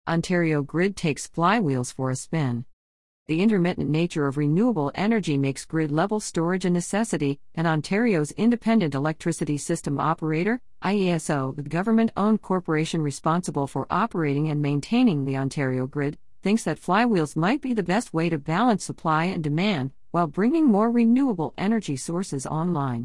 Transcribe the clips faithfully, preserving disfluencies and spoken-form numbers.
Ontario Grid takes flywheels for a spin. The intermittent nature of renewable energy makes grid-level storage a necessity, and Ontario's Independent Electricity System Operator, I E S O, the government-owned corporation responsible for operating and maintaining the Ontario grid, thinks that flywheels might be the best way to balance supply and demand, while bringing more renewable energy sources online.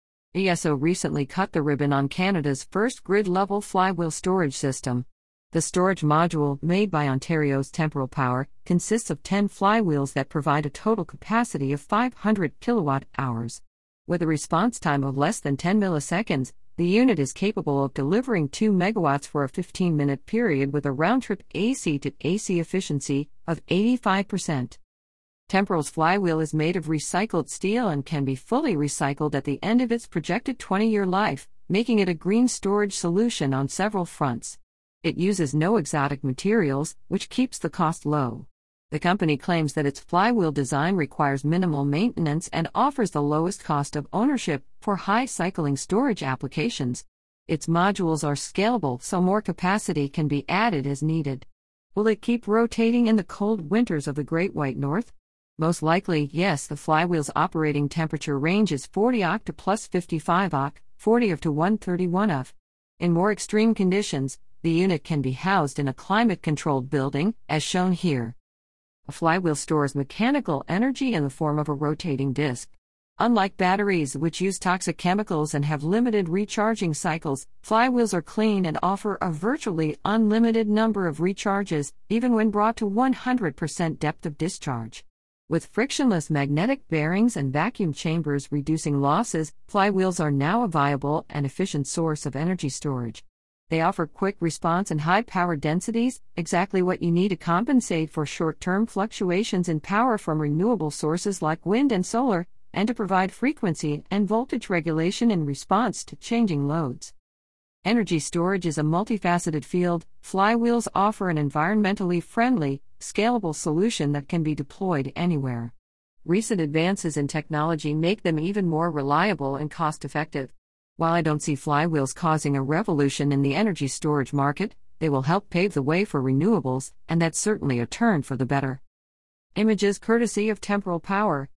E S O recently cut the ribbon on Canada's first grid-level flywheel storage system. The storage module, made by Ontario's Temporal Power, consists of ten flywheels that provide a total capacity of five hundred kilowatt hours. With a response time of less than ten milliseconds, the unit is capable of delivering two megawatts for a fifteen-minute period with a round-trip A C to A C efficiency of eighty-five percent. Temporal's flywheel is made of recycled steel and can be fully recycled at the end of its projected twenty-year life, making it a green storage solution on several fronts. It uses no exotic materials, which keeps the cost low. The company claims that its flywheel design requires minimal maintenance and offers the lowest cost of ownership for high-cycling storage applications. Its modules are scalable, so more capacity can be added as needed. Will it keep rotating in the cold winters of the Great White North? Most likely, yes. The flywheel's operating temperature range is forty octave to plus fifty-five octave, forty octave to one hundred thirty-one octave. In more extreme conditions, the unit can be housed in a climate-controlled building, as shown here. A flywheel stores mechanical energy in the form of a rotating disc. Unlike batteries, which use toxic chemicals and have limited recharging cycles, flywheels are clean and offer a virtually unlimited number of recharges, even when brought to one hundred percent depth of discharge. With frictionless magnetic bearings and vacuum chambers reducing losses, flywheels are now a viable and efficient source of energy storage. They offer quick response and high power densities, exactly what you need to compensate for short-term fluctuations in power from renewable sources like wind and solar, and to provide frequency and voltage regulation in response to changing loads. Energy storage is a multifaceted field. Flywheels offer an environmentally friendly, scalable solution that can be deployed anywhere. Recent advances in technology make them even more reliable and cost-effective. While I don't see flywheels causing a revolution in the energy storage market, they will help pave the way for renewables, and that's certainly a turn for the better. Images courtesy of Temporal Power.